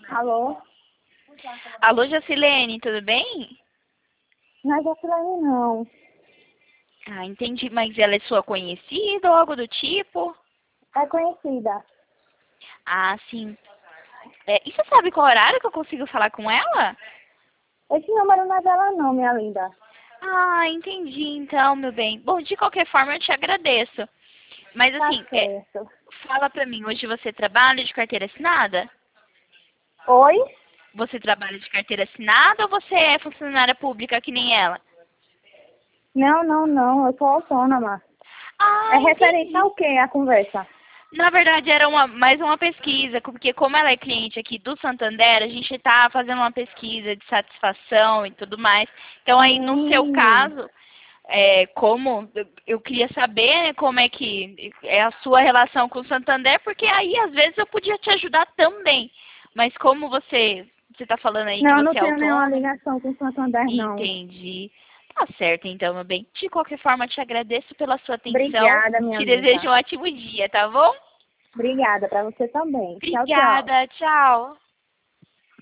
Alô? Alô, Jacilene, tudo bem? Não é Jacilene, não. Ah, entendi, mas ela é sua conhecida ou algo do tipo? É conhecida. Ah, sim. E você sabe qual horário que eu consigo falar com ela? Esse número não é dela, não, minha linda. Ah, entendi então, meu bem. Bom, de qualquer forma, eu te agradeço. Mas Tá assim, certo. fala pra mim, hoje você trabalha de carteira assinada? Oi? Você trabalha de carteira assinada ou você é funcionária pública que nem ela? Não, não, não. Eu sou autônoma. Ah, É referente entendi. ao quê a conversa? Na verdade, era mais uma pesquisa, porque como ela é cliente aqui do Santander, a gente está fazendo uma pesquisa de satisfação e tudo mais. Então, aí, no seu Hum. caso, como eu queria saber, né, como é que é a sua relação com o Santander, porque aí, às vezes, eu podia te ajudar também. Mas como você está falando aí que Não, você não é tenho nenhuma autônomo, ligação com o Santander, não. entendi. Tá certo, então, meu bem. De qualquer forma, te agradeço pela sua atenção. Obrigada, minha Te desejo linda. um ótimo dia, tá bom? Obrigada pra você também. Tchau, tchau. Obrigada, tchau.